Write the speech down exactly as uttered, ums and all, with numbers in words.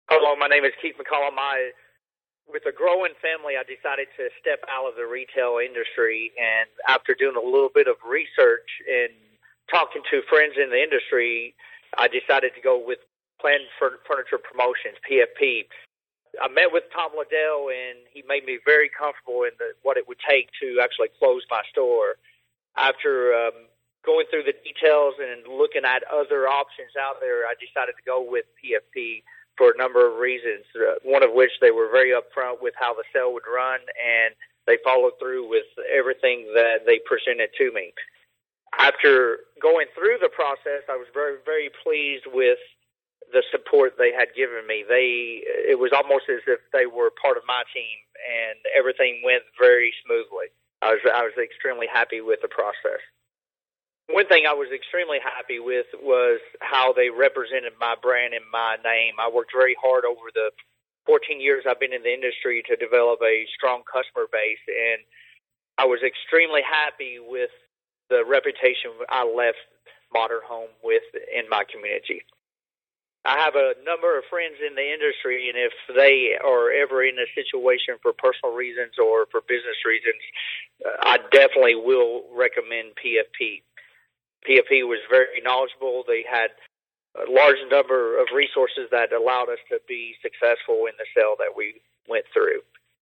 Hello, my name is Keith McCollum. I, with a growing family, I decided to step out of the retail industry, and after doing a little bit of research and talking to friends in the industry, I decided to go with Planned Furniture Promotions, P F P. I met with Tom Liddell, and he made me very comfortable in the, what it would take to actually close my store. After um, going through the details and looking at other options out there, I decided to go with P F P for a number of reasons, uh, one of which they were very upfront with how the sale would run, and they followed through with everything that they presented to me. After going through the process, I was very, very pleased with the support they had given me. They, it was almost as if they were part of my team, and everything went very smoothly. I was, I was extremely happy with the process. One thing I was extremely happy with was how they represented my brand and my name. I worked very hard over the fourteen years I've been in the industry to develop a strong customer base, and I was extremely happy with the reputation I left Modern Home with in my community. I have a number of friends in the industry, and if they are ever in a situation for personal reasons or for business reasons, I definitely will recommend P F P. P F P was very knowledgeable. They had a large number of resources that allowed us to be successful in the sale that we went through.